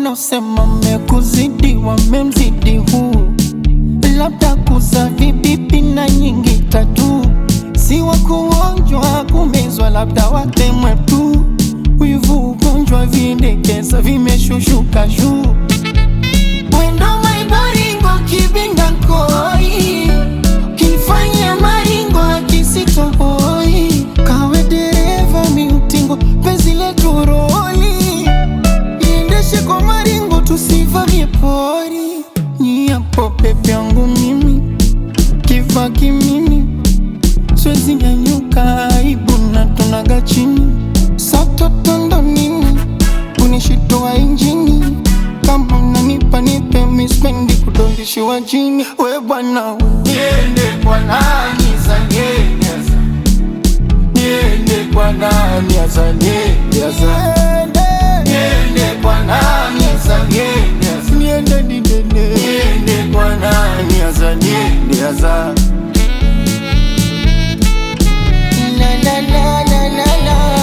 Wanaosema mekuzidi wamemzidi huu, labda kuza vibibi na nyingi tatu, si wa kuonjwa kumezwa, labda watemwe tu. Wivu ugonjwa vindekeza vimeshushuka juu. Wendo maibaringo kibinda koi, kifanya maringo kisitohoi. Kawe dereva miutingo penzi letu roli, iendeshe kwa maringo tusivamie pori. Nyiapo pepe yangu mimi, kifa kimimi, siwezi nyanyuka aibu na tunaga chini. Satotondo nini, kunishitoa injini, kama unanipa nipe mispendi kudondishiwa jini. We bwana niende kwa nani zanyeza, niende kwa nani azanyeza, niende kwa nani azanyeza, niende niende kwa nani azanyeza. La la la la la la.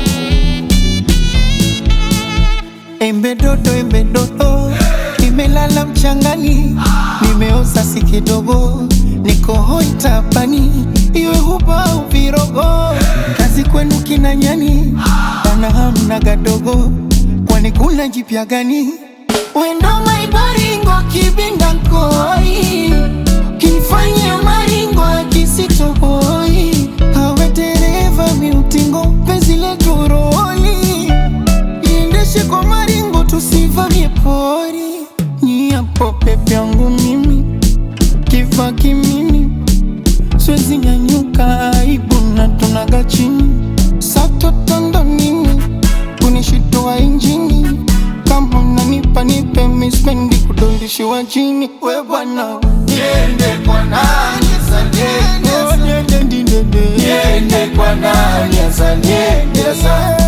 Embe dodo, nimelala mchangani, nimeoza si kidogo, niko hoi tapani, iwe huba au virogo. Kazi kwenu kina nyani, bana hamna gadogo, kwani kuna jipya gani? Wendo maibaringo kibinda koi, kinifanya maringo kisitohoi. Hawe dereva miutingo penzi letu roli, iendeshe kwa maringo tusivamie pori. Nyiapo pepe yangu mimi, kifa kimimi, siwezi nyanyuka aibu na tunaga chini. Satotondo nini, kunishitoa injini, kama unanipa nipe mispendi kudondishiwa jini. We bwana niende kwa nani azanyeza, niende kwa nani azanyeza.